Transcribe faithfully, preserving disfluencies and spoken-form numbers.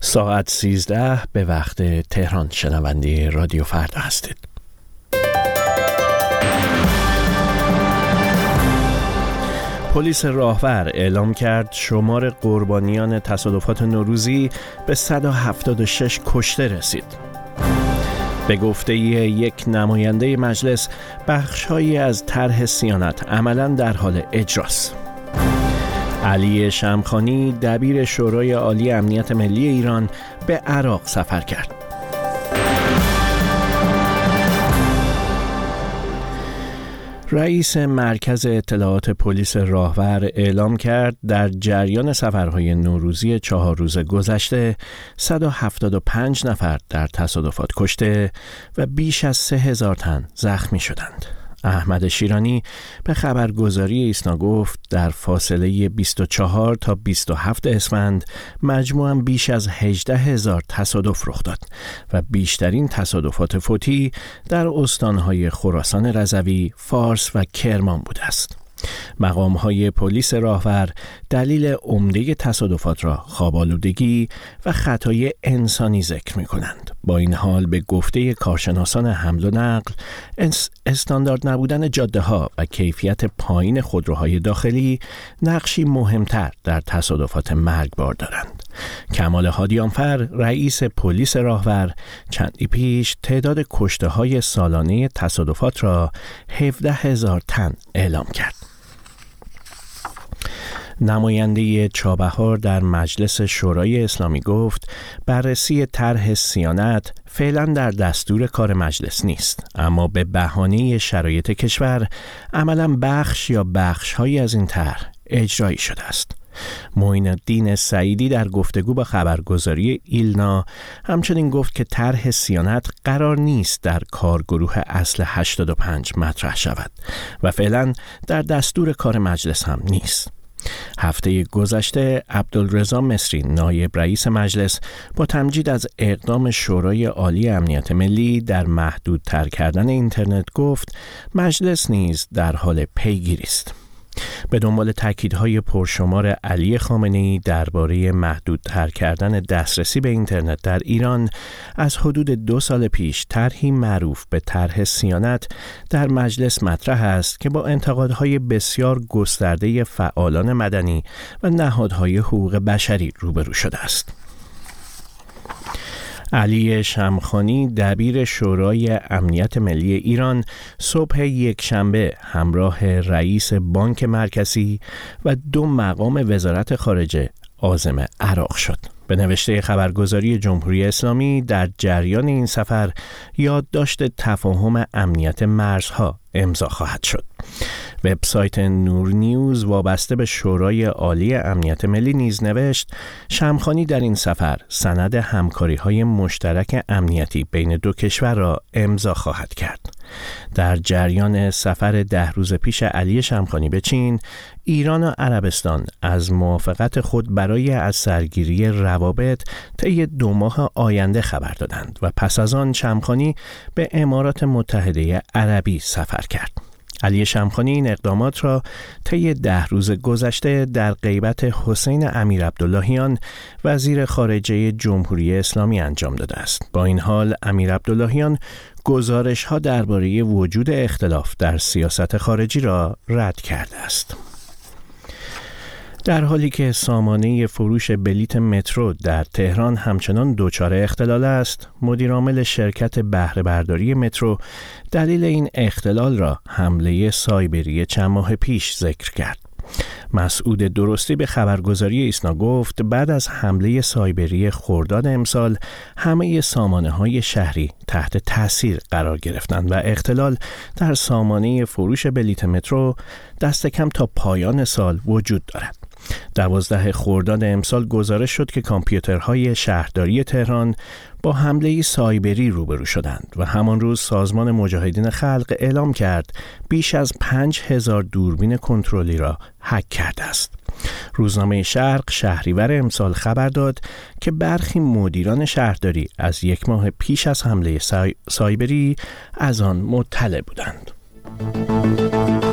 ساعت سیزده به وقت تهران. شنونده رادیو فردا هستید. پلیس راهور اعلام کرد شمار قربانیان تصادفات نوروزی به صد و هفتاد و شش کشته رسید. به گفته یک نماینده مجلس، بخش‌هایی از طرح صیانت عملاً در حال اجراست. علی شمخانی دبیر شورای عالی امنیت ملی ایران به عراق سفر کرد. رئیس مرکز اطلاعات پلیس راهور اعلام کرد در جریان سفرهای نوروزی چهار روز گذشته صد و هفتاد و پنج نفر در تصادفات کشته و بیش از سه هزار تن زخمی شدند. احمد شیرانی به خبرگزاری ایسنا گفت در فاصله بیست و چهار تا بیست و هفت اسفند مجموعاً بیش از هجده هزار تصادف رخ داد و بیشترین تصادفات فوتی در استانهای خراسان رضوی، فارس و کرمان بوده است. مقام‌های پلیس راهور دلیل عمده تصادفات را خواب‌آلودگی و خطای انسانی ذکر می‌کنند. با این حال به گفته کارشناسان حمل و نقل، استاندارد نبودن جاده‌ها و کیفیت پایین خودروهای داخلی نقشی مهمتر در تصادفات مرگبار دارند. کمال هادیانفر رئیس پلیس راهور چندی پیش تعداد کشته‌های سالانه تصادفات را هفده هزار تن اعلام کرد. نماینده چابهار در مجلس شورای اسلامی گفت بررسی طرح صیانت فعلا در دستور کار مجلس نیست، اما به بهانه شرایط کشور عملاً بخش یا بخش‌هایی از این طرح اجرایی شده است. معین الدین سعیدی در گفتگو با خبرگزاری ایلنا همچنین گفت که طرح صیانت قرار نیست در کارگروه اصل هشتاد و پنج مطرح شود و فعلا در دستور کار مجلس هم نیست. هفته گذشته عبدالرضا مصری نایب رئیس مجلس با تمجید از اقدام شورای عالی امنیت ملی در محدودتر کردن اینترنت گفت مجلس نیز در حال پیگیری است. به دنبال تاکیدهای پرشمار علی خامنه‌ای درباره محدودتر کردن دسترسی به اینترنت در ایران، از حدود دو سال پیش طرحی معروف به طرح صیانت در مجلس مطرح است که با انتقادهای بسیار گسترده فعالان مدنی و نهادهای حقوق بشری روبرو شده است. علی شمخانی دبیر شورای امنیت ملی ایران صبح یکشنبه همراه رئیس بانک مرکزی و دو مقام وزارت خارجه عازم عراق شد. به نوشته خبرگزاری جمهوری اسلامی در جریان این سفر یادداشت تفاهم امنیت مرزها امضا خواهد شد. وبسایت نور نیوز وابسته به شورای عالی امنیت ملی نیز نوشت شمخانی در این سفر سند همکاری‌های مشترک امنیتی بین دو کشور را امضا خواهد کرد. در جریان سفر ده روز پیش علی شمخانی به چین، ایران و عربستان از موافقت خود برای از سرگیری روابط طی دو ماه آینده خبر دادند و پس از آن شمخانی به امارات متحده عربی سفر کرد. علی شمخانی این اقدامات را طی ده روز گذشته در غیبت حسین امیر عبداللهیان وزیر خارجه جمهوری اسلامی انجام داده است. با این حال امیر عبداللهیان گزارش‌ها درباره وجود اختلاف در سیاست خارجی را رد کرده است. در حالی که سامانه فروش بلیت مترو در تهران همچنان دچار اختلال است، مدیرعامل شرکت بهره برداری مترو دلیل این اختلال را حمله سایبری چند ماه پیش ذکر کرد. مسعود درستی به خبرگزاری ایسنا گفت بعد از حمله سایبری خرداد امسال همه سامانه‌های شهری تحت تاثیر قرار گرفتند و اختلال در سامانه فروش بلیت مترو دست کم تا پایان سال وجود دارد. دوازده خرداد امسال گزارش شد که کامپیوترهای شهرداری تهران با حمله سایبری روبرو شدند و همان روز سازمان مجاهدین خلق اعلام کرد بیش از پنج هزار دوربین کنترلی را هک کرده است. روزنامه شرق شهریور امسال خبر داد که برخی مدیران شهرداری از یک ماه پیش از حمله سای... سایبری از آن مطلع بودند.